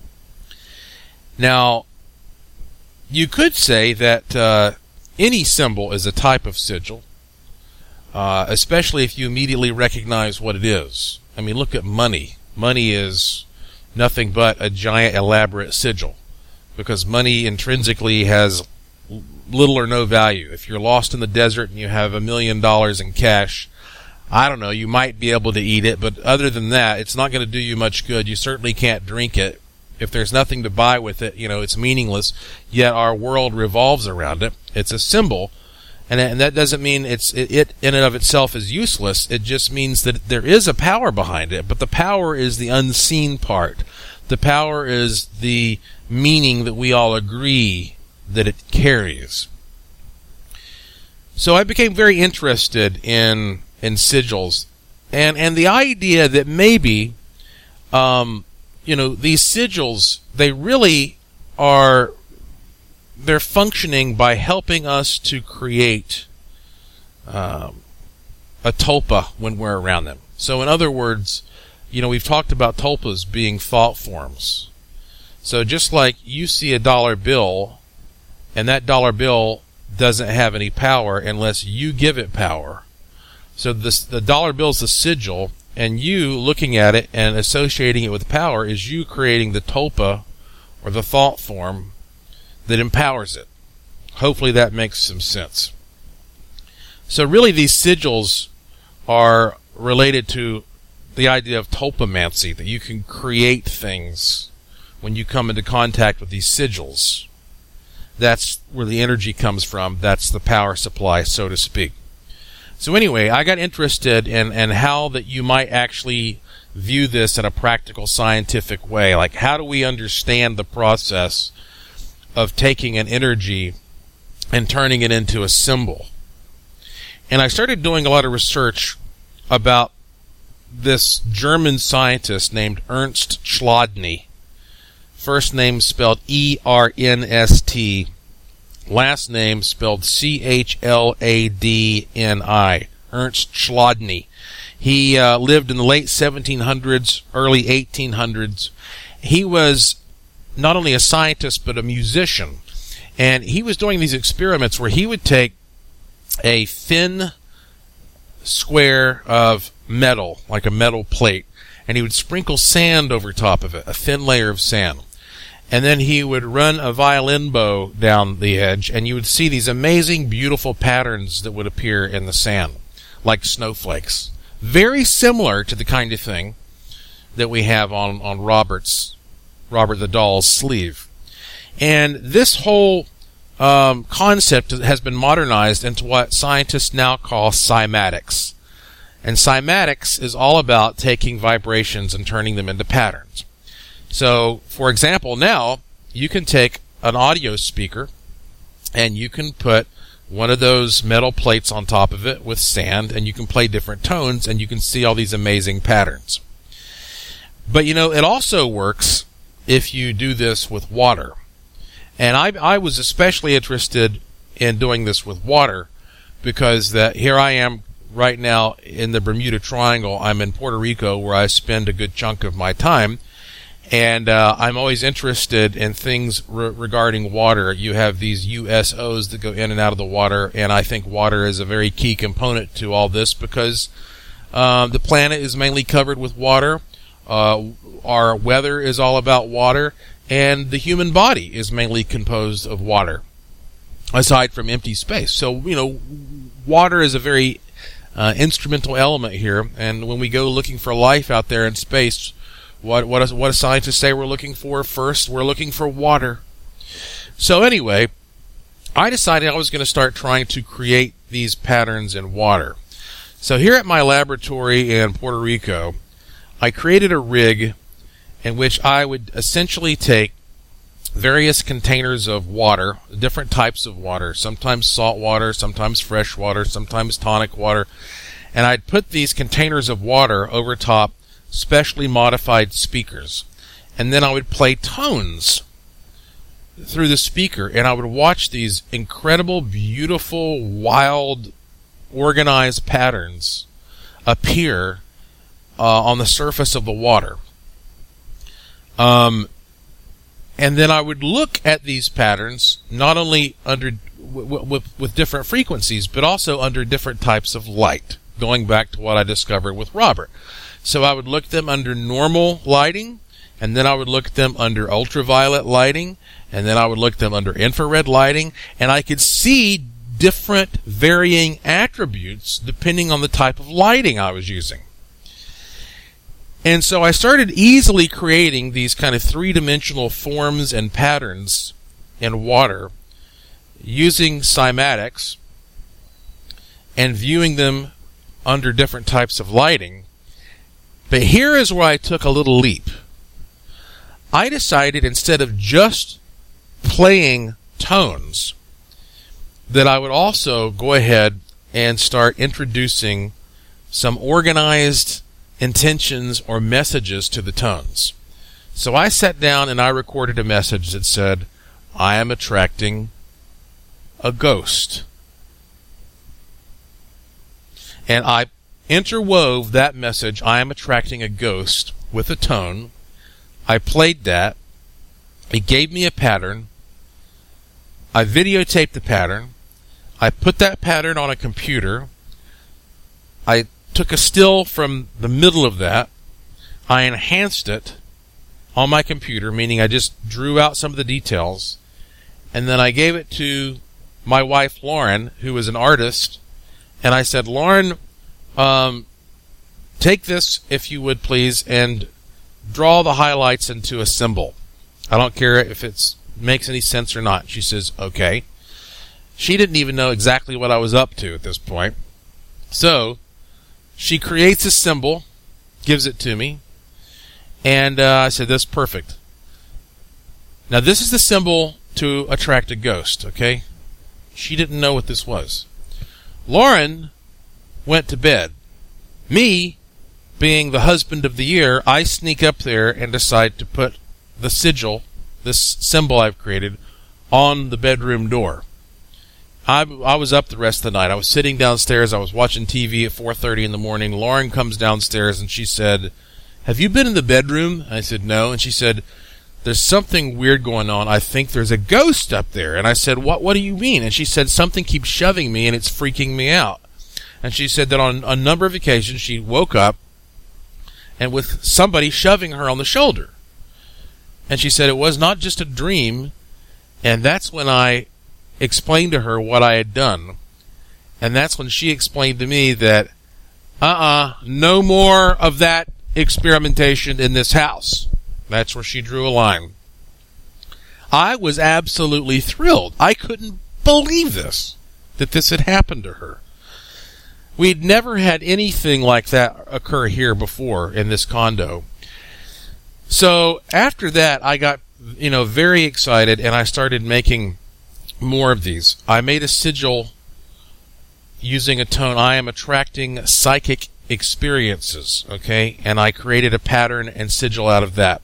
Now, you could say that uh, any symbol is a type of sigil, uh, especially if you immediately recognize what it is. I mean, look at money. Money is nothing but a giant elaborate sigil, because money intrinsically has little or no value. If you're lost in the desert and you have a million dollars in cash, I don't know, you might be able to eat it, but other than that, it's not going to do you much good. You certainly can't drink it. If there's nothing to buy with it, you know, it's meaningless, yet our world revolves around it. It's a symbol, and, and that doesn't mean it's it, it in and of itself is useless. It just means that there is a power behind it, but the power is the unseen part. The power is the meaning that we all agree that it carries. So I became very interested in in sigils, and and the idea that maybe, um, you know, these sigils, they really are, they're functioning by helping us to create um, a tulpa when we're around them. So in other words, you know, we've talked about tulpas being thought forms. So just like you see a dollar bill, and that dollar bill doesn't have any power unless you give it power. So this, the dollar bill is the sigil, and you looking at it and associating it with power is you creating the tulpa, or the thought form, that empowers it. Hopefully that makes some sense. So really these sigils are related to the idea of tulpamancy, that you can create things when you come into contact with these sigils. That's where the energy comes from. That's the power supply, so to speak. So anyway, I got interested in, in how that you might actually view this in a practical scientific way. Like, how do we understand the process of taking an energy and turning it into a symbol. And I started doing a lot of research about this German scientist named Ernst Chladni. First name spelled E R N S T. Last name spelled C H L A D N I. Ernst Chladni. He uh, lived in the late seventeen hundreds, early eighteen hundreds. He was not only a scientist, but a musician. And he was doing these experiments where he would take a thin square of metal, like a metal plate, and he would sprinkle sand over top of it, a thin layer of sand. And then he would run a violin bow down the edge, and you would see these amazing, beautiful patterns that would appear in the sand, like snowflakes. Very similar to the kind of thing that we have on, on Robert's, Robert the Doll's sleeve. And this whole um, concept has been modernized into what scientists now call cymatics. And cymatics is all about taking vibrations and turning them into patterns. So, for example, now you can take an audio speaker and you can put one of those metal plates on top of it with sand, and you can play different tones, and you can see all these amazing patterns. But, you know, it also works if you do this with water. And I, I was especially interested in doing this with water because that here I am right now in the Bermuda Triangle. I'm in Puerto Rico, where I spend a good chunk of my time. And uh, I'm always interested in things re- regarding water. You have these U S Os that go in and out of the water, and I think water is a very key component to all this because uh, the planet is mainly covered with water. Uh, our weather is all about water, and the human body is mainly composed of water, aside from empty space. So, you know, water is a very uh, instrumental element here, and when we go looking for life out there in space, What what does what do scientists say we're looking for first? We're looking for water. So anyway, I decided I was going to start trying to create these patterns in water. So here at my laboratory in Puerto Rico, I created a rig in which I would essentially take various containers of water, different types of water, sometimes salt water, sometimes fresh water, sometimes tonic water, and I'd put these containers of water over top specially modified speakers, and then I would play tones through the speaker, and I would watch these incredible, beautiful, wild, organized patterns appear uh, on the surface of the water. Um, and then I would look at these patterns not only under w- w- with different frequencies, but also under different types of light, going back to what I discovered with Robert. So I would look at them under normal lighting, and then I would look at them under ultraviolet lighting, and then I would look at them under infrared lighting, and I could see different varying attributes depending on the type of lighting I was using. And so I started easily creating these kind of three-dimensional forms and patterns in water using cymatics and viewing them under different types of lighting. But here is where I took a little leap. I decided instead of just playing tones, that I would also go ahead and start introducing some organized intentions or messages to the tones. So I sat down and I recorded a message that said, I am attracting a ghost. And I interwove that message, I am attracting a ghost, with a tone. I played that. It gave me a pattern. I videotaped the pattern. I put that pattern on a computer. I took a still from the middle of that. I enhanced it on my computer, meaning I just drew out some of the details. And then I gave it to my wife, Lauren, who is an artist. And I said, Lauren, Um, take this, if you would please, and draw the highlights into a symbol. I don't care if it makes any sense or not. She says, okay. She didn't even know exactly what I was up to at this point. So, she creates a symbol, gives it to me, and uh, I said, that's perfect. Now, this is the symbol to attract a ghost, okay? She didn't know what this was. Lauren went to bed. Me, being the husband of the year, I sneak up there and decide to put the sigil, this symbol I've created, on the bedroom door. I, I was up the rest of the night. I was sitting downstairs. I was watching T V at four thirty in the morning. Lauren comes downstairs and she said, "Have you been in the bedroom?" I said, "No." And she said, "There's something weird going on. I think there's a ghost up there." And I said, what What do you mean? And she said, "Something keeps shoving me and it's freaking me out." And she said that on a number of occasions she woke up and with somebody shoving her on the shoulder. And she said it was not just a dream. And that's when I explained to her what I had done. And that's when she explained to me that, uh-uh, no more of that experimentation in this house. That's where she drew a line. I was absolutely thrilled. I couldn't believe this, that this had happened to her. We'd never had anything like that occur here before in this condo. So after that, I got, you know, very excited, and I started making more of these. I made a sigil using a tone. I am attracting psychic experiences, okay? And I created a pattern and sigil out of that.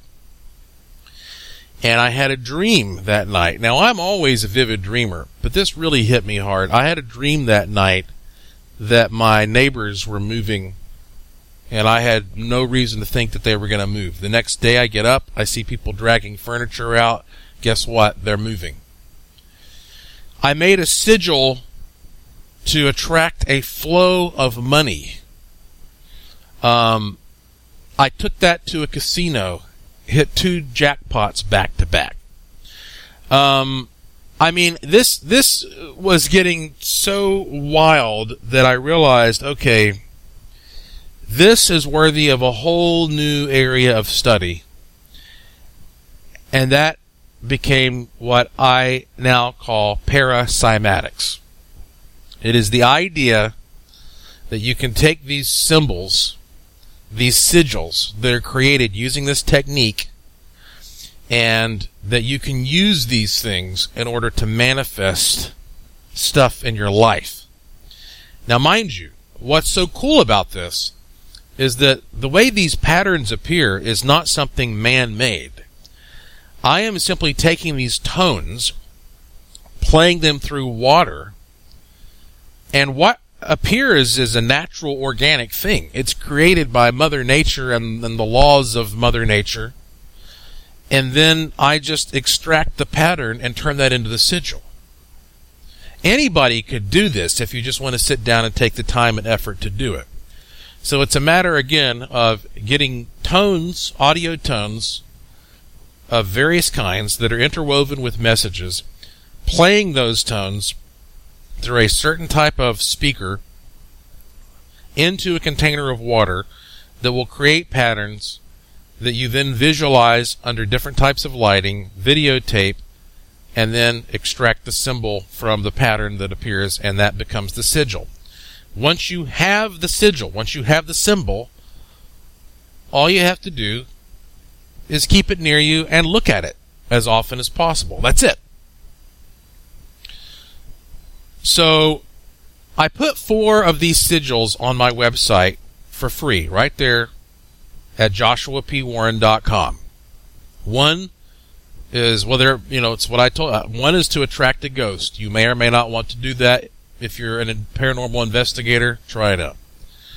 And I had a dream that night. Now, I'm always a vivid dreamer, but this really hit me hard. I had a dream that night that my neighbors were moving, and I had no reason to think that they were going to move. The next day I get up, I see people dragging furniture out. Guess what? They're moving. I made a sigil to attract a flow of money. Um, I took that to a casino, hit two jackpots back to back. Um, I mean, this this was getting so wild that I realized, okay, this is worthy of a whole new area of study. And that became what I now call paracymatics. It is the idea that you can take these symbols, these sigils that are created using this technique, and that you can use these things in order to manifest stuff in your life. Now, mind you, what's so cool about this is that the way these patterns appear is not something man-made. I am simply taking these tones, playing them through water, and what appears is a natural organic thing. It's created by Mother Nature and, and the laws of Mother Nature. And then I just extract the pattern and turn that into the sigil. Anybody could do this if you just want to sit down and take the time and effort to do it. So it's a matter, again, of getting tones, audio tones of various kinds that are interwoven with messages, playing those tones through a certain type of speaker into a container of water that will create patterns that you then visualize under different types of lighting, videotape, and then extract the symbol from the pattern that appears, and that becomes the sigil. Once you have the sigil, once you have the symbol, all you have to do is keep it near you and look at it as often as possible. That's it. So I put four of these sigils on my website for free, right there at joshua p warren dot com. One is, well, there, you know, it's what I told. Uh, one is to attract a ghost. You may or may not want to do that. If you're a paranormal investigator, try it out.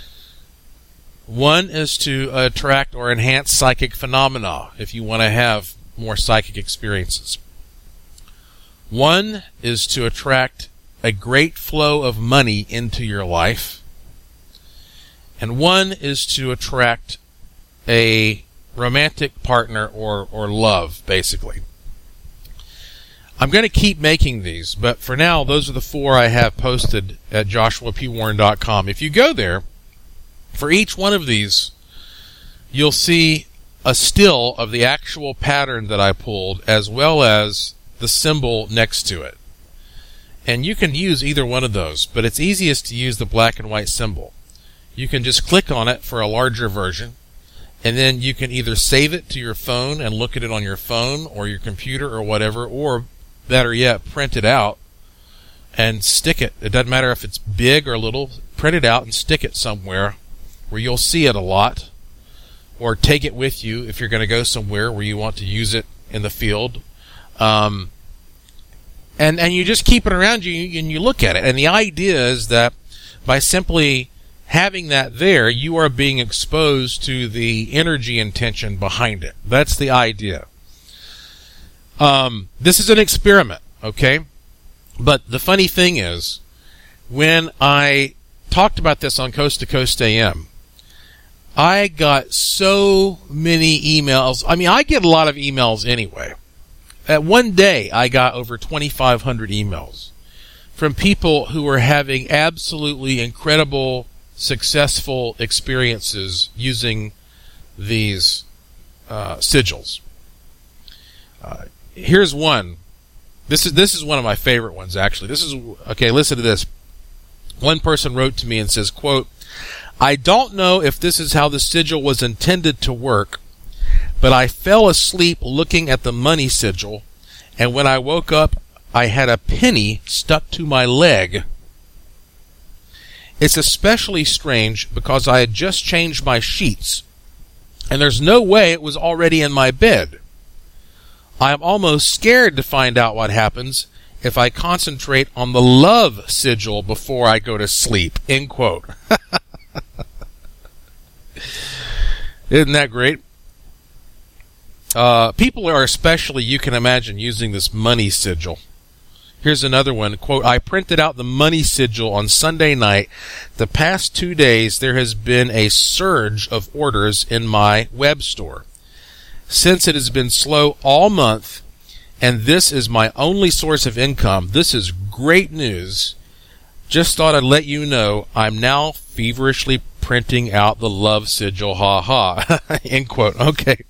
One is to attract or enhance psychic phenomena, if you want to have more psychic experiences. One is to attract a great flow of money into your life. And one is to attract a romantic partner or, or love, basically. I'm going to keep making these, but for now, those are the four I have posted at joshua p warren dot com. If you go there, for each one of these, you'll see a still of the actual pattern that I pulled, as well as the symbol next to it. And you can use either one of those, but it's easiest to use the black and white symbol. You can just click on it for a larger version, and then you can either save it to your phone and look at it on your phone or your computer or whatever, or better yet, print it out and stick it. It doesn't matter if it's big or little. Print it out and stick it somewhere where you'll see it a lot, or take it with you if you're going to go somewhere where you want to use it in the field. Um, and and you just keep it around you and you look at it. And the idea is that by simply having that there, you are being exposed to the energy intention behind it. That's the idea. Um, this is an experiment, okay? But the funny thing is, when I talked about this on Coast to Coast A M, I got so many emails. I mean, I get a lot of emails anyway. At one day, I got over twenty-five hundred emails from people who were having absolutely incredible, successful experiences using these uh, sigils. Uh, here's one. This is this is one of my favorite ones, actually. This is okay. Listen to this. One person wrote to me and says, quote, "I don't know if this is how the sigil was intended to work, but I fell asleep looking at the money sigil, and when I woke up, I had a penny stuck to my leg. It's especially strange because I had just changed my sheets, and there's no way it was already in my bed. I am almost scared to find out what happens if I concentrate on the love sigil before I go to sleep." End quote. Isn't that great? Uh, people are especially, you can imagine, using this money sigil. Here's another one. Quote, "I printed out the money sigil on Sunday night. The past two days, there has been a surge of orders in my web store. Since it has been slow all month, and this is my only source of income, this is great news. Just thought I'd let you know I'm now feverishly printing out the love sigil, ha ha." End quote. Okay.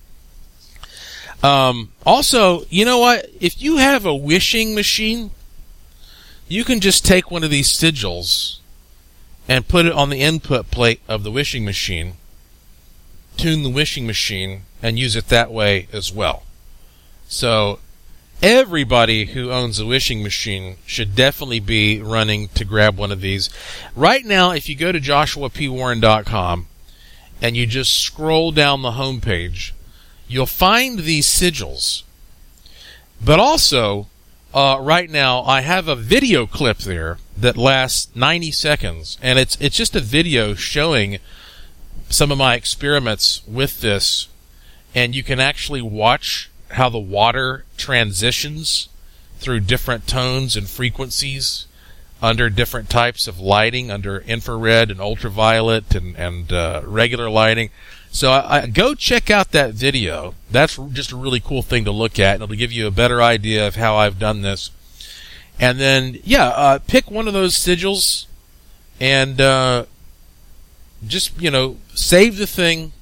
Um, also, you know what? If you have a wishing machine, you can just take one of these sigils and put it on the input plate of the wishing machine, tune the wishing machine, and use it that way as well. So everybody who owns a wishing machine should definitely be running to grab one of these. Right now, if you go to joshua p warren dot com and you just scroll down the home page, you'll find these sigils. But also, uh, right now, I have a video clip there that lasts ninety seconds, and it's it's just a video showing some of my experiments with this, and you can actually watch how the water transitions through different tones and frequencies under different types of lighting, under infrared and ultraviolet and, and uh, regular lighting. So I, I go check out that video. That's just a really cool thing to look at, and it'll give you a better idea of how I've done this. And then, yeah, uh, pick one of those sigils and uh, just, you know, save the thing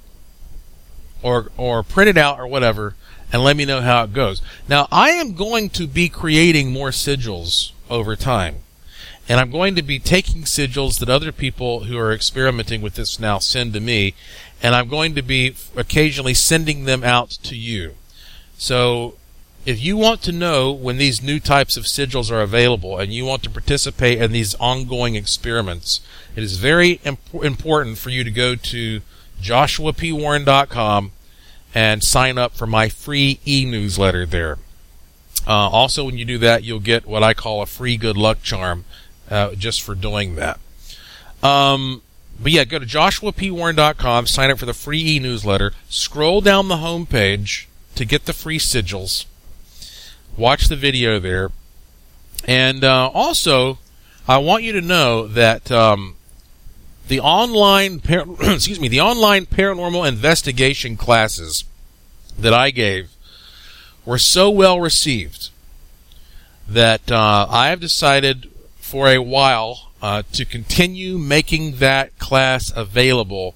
or or print it out or whatever, and let me know how it goes. Now, I am going to be creating more sigils over time, and I'm going to be taking sigils that other people who are experimenting with this now send to me, and I'm going to be occasionally sending them out to you. So if you want to know when these new types of sigils are available and you want to participate in these ongoing experiments, it is very imp- important for you to go to joshua p warren dot com and sign up for my free e-newsletter there. Uh, also, when you do that, you'll get what I call a free good luck charm uh, just for doing that. Um, but yeah, go to joshua p warren dot com, sign up for the free e-newsletter, scroll down the home page to get the free sigils, watch the video there, and uh, also, I want you to know that um, the online par- excuse me, the online paranormal investigation classes that I gave were so well received that uh, I have decided for a while uh, to continue making that class available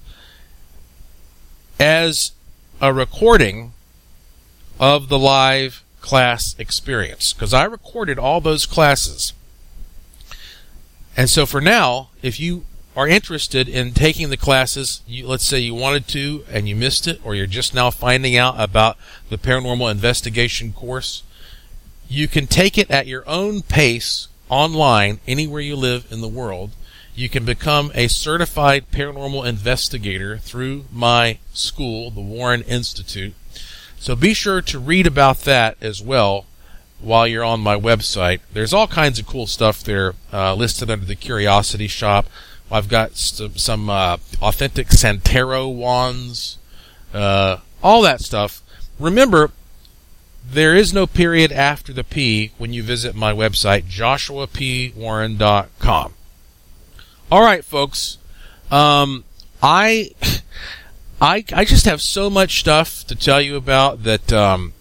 as a recording of the live class experience, because I recorded all those classes. And so for now, if you are interested in taking the classes, you, let's say you wanted to and you missed it, or you're just now finding out about the paranormal investigation course, you can take it at your own pace online, anywhere you live in the world. You can become a certified paranormal investigator through my school, the Warren Institute. So be sure to read about that as well while you're on my website. There's all kinds of cool stuff there uh, listed under the Curiosity Shop. I've got some, some uh, authentic Santero wands, uh, all that stuff. Remember, there is no period after the P when you visit my website, joshua p warren dot com. All right, folks. Um, I, I, I just have so much stuff to tell you about that. Um,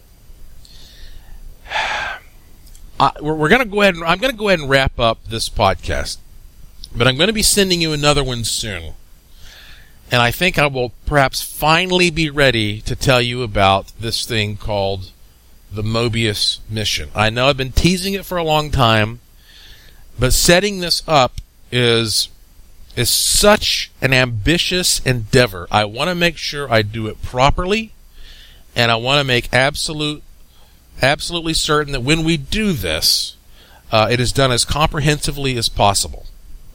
I, we're, we're going to go ahead and I'm going to go ahead and wrap up this podcast, but I'm going to be sending you another one soon, and I think I will perhaps finally be ready to tell you about this thing called the Mobius mission. I know I've been teasing it for a long time, but setting this up is is such an ambitious endeavor. I want to make sure I do it properly, and I want to make absolute, absolutely certain that when we do this, uh, it is done as comprehensively as possible.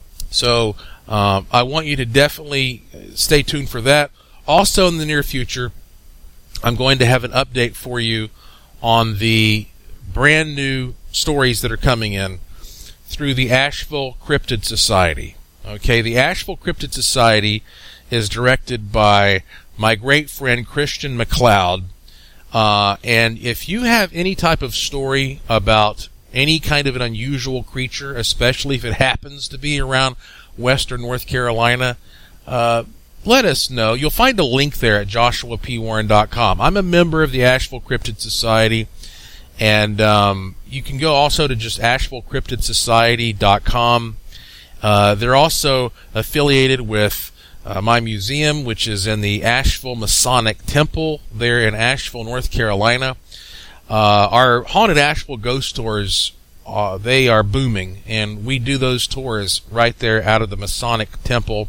So um, I want you to definitely stay tuned for that. Also in the near future, I'm going to have an update for you on the brand new stories that are coming in through the Asheville Cryptid Society. Okay, the Asheville Cryptid Society is directed by my great friend Christian McLeod. Uh, and if you have any type of story about any kind of an unusual creature, especially if it happens to be around western North Carolina, uh, let us know. You'll find a link there at joshua p warren dot com. I'm a member of the Asheville Cryptid Society, and um, you can go also to just asheville cryptid society dot com. Uh, they're also affiliated with uh, my museum, which is in the Asheville Masonic Temple there in Asheville, North Carolina. Uh, our Haunted Asheville Ghost Tours, uh, they are booming, and we do those tours right there out of the Masonic Temple.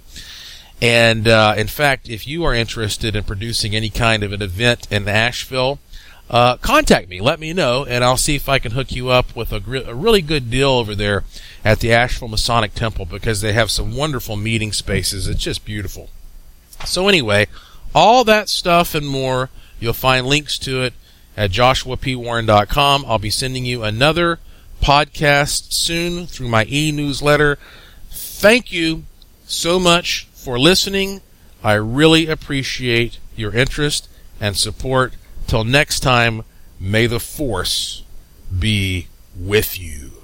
And uh, in fact, if you are interested in producing any kind of an event in Asheville, uh, contact me. Let me know, and I'll see if I can hook you up with a, gr- a really good deal over there at the Asheville Masonic Temple, because they have some wonderful meeting spaces. It's just beautiful. So anyway, all that stuff and more, you'll find links to it at joshua p warren dot com. I'll be sending you another podcast soon through my e-newsletter. Thank you so much for listening. I really appreciate your interest and support. Till next time, may the Force be with you.